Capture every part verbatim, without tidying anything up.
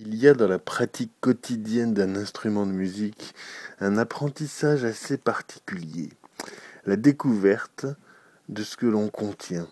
Il y a dans la pratique quotidienne d'un instrument de musique un apprentissage assez particulier, la découverte de ce que l'on contient.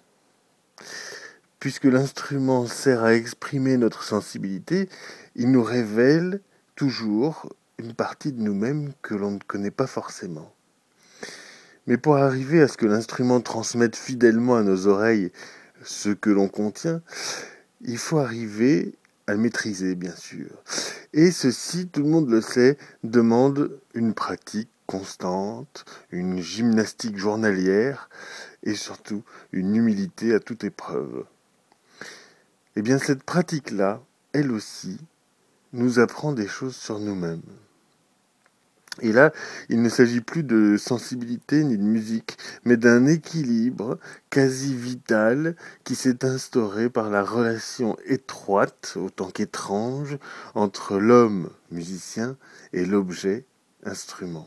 Puisque l'instrument sert à exprimer notre sensibilité, il nous révèle toujours une partie de nous-mêmes que l'on ne connaît pas forcément. Mais pour arriver à ce que l'instrument transmette fidèlement à nos oreilles ce que l'on contient, il faut arriver à le maîtriser, bien sûr. Et ceci, tout le monde le sait, demande une pratique constante, une gymnastique journalière et surtout une humilité à toute épreuve. Eh bien, cette pratique-là, elle aussi, nous apprend des choses sur nous-mêmes. Et là, il ne s'agit plus de sensibilité ni de musique, mais d'un équilibre quasi vital qui s'est instauré par la relation étroite, autant qu'étrange, entre l'homme musicien et l'objet instrument.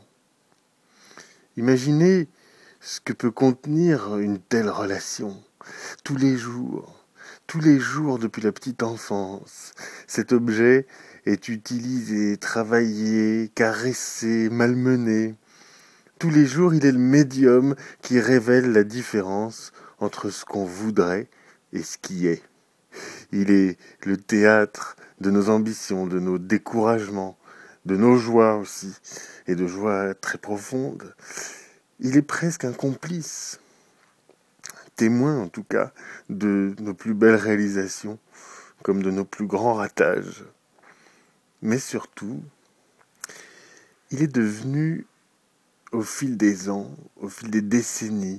Imaginez ce que peut contenir une telle relation. Tous les jours, tous les jours depuis la petite enfance, cet objet est utilisé, travaillé, caressé, malmené. Tous les jours, il est le médium qui révèle la différence entre ce qu'on voudrait et ce qui est. Il est le théâtre de nos ambitions, de nos découragements, de nos joies aussi, et de joies très profondes. Il est presque un complice, témoin en tout cas, de nos plus belles réalisations, comme de nos plus grands ratages. Mais surtout, il est devenu, au fil des ans, au fil des décennies,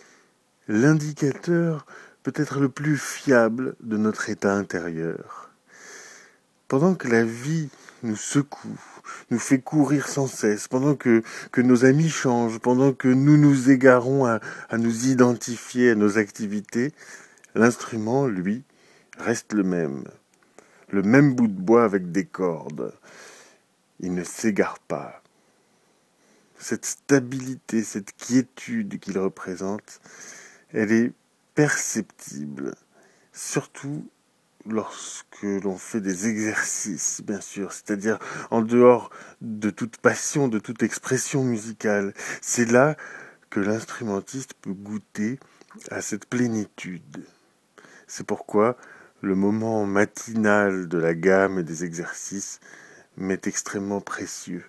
l'indicateur peut-être le plus fiable de notre état intérieur. Pendant que la vie nous secoue, nous fait courir sans cesse, pendant que, que nos amis changent, pendant que nous nous égarons à, à nous identifier à nos activités, l'instrument, lui, reste le même. Le même bout de bois avec des cordes. Il ne s'égare pas. Cette stabilité, cette quiétude qu'il représente, elle est perceptible, surtout lorsque l'on fait des exercices, bien sûr, c'est-à-dire en dehors de toute passion, de toute expression musicale. C'est là que l'instrumentiste peut goûter à cette plénitude. C'est pourquoi le moment matinal de la gamme et des exercices m'est extrêmement précieux.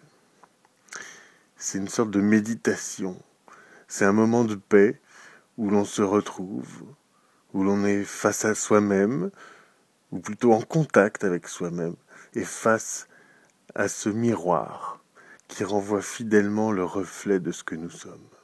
C'est une sorte de méditation. C'est un moment de paix où l'on se retrouve, où l'on est face à soi-même, ou plutôt en contact avec soi-même, et face à ce miroir qui renvoie fidèlement le reflet de ce que nous sommes.